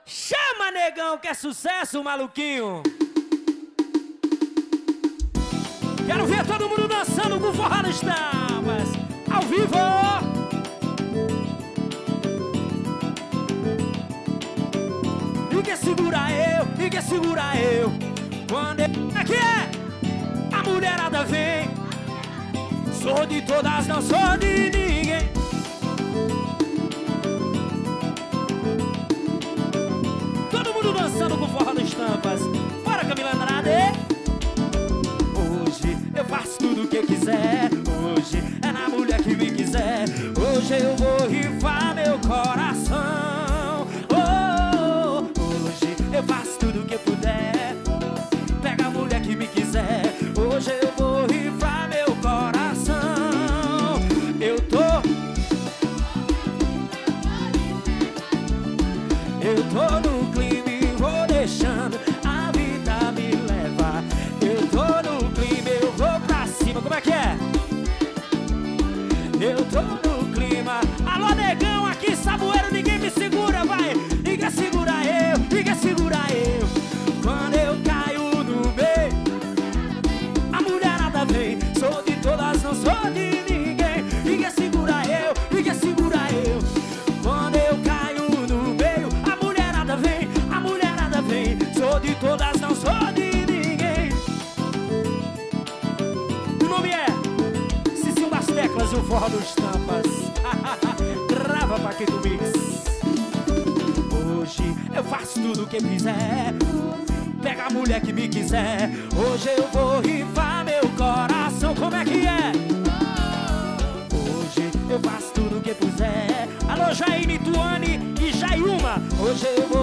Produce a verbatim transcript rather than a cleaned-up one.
Chama, negão, que é sucesso, maluquinho. Quero ver todo mundo dançando com forró nas tapas, ao vivo. Ninguém segura eu, ninguém segura eu. Quando eu... Aqui é, a mulherada vem. Sou de todas, não sou de ninguém. Todo mundo dançando com forró nas tampas. Bora, Camila Andrade. Hoje eu faço tudo o que quiser. Hoje é na mulher que me quiser. Hoje eu vou rifar meu coração. Oh, hoje eu faço tudo o que puder. Pega a mulher que me quiser. Hoje eu vou rifar meu coração. Eu tô Eu tô no clima e vou deixando a vida me levar. Eu tô no clima, eu vou pra cima. Como é que é? Eu tô no clima. Alô, negão, aqui saboeiro, ninguém me segura, vai. Ninguém segura eu, ninguém segura eu. Quando eu caio no meio, a mulherada vem. Sou de todas, não sou de ninguém. Ninguém segura eu, ninguém segura eu. Quando eu caio no meio, a mulherada vem, a mulherada vem. Sou de todas, não sou de ninguém. O nome é Cicinho das Teclas e o Forró dos Tampas. Grava Paquito Mix. Hoje eu faço tudo o que quiser. Pega a mulher que me quiser. Hoje eu vou rifar meu coração. Como é que é? Hoje eu faço tudo o que puser. Alô, Jaime, Tuane e Jaiuma. Hoje eu vou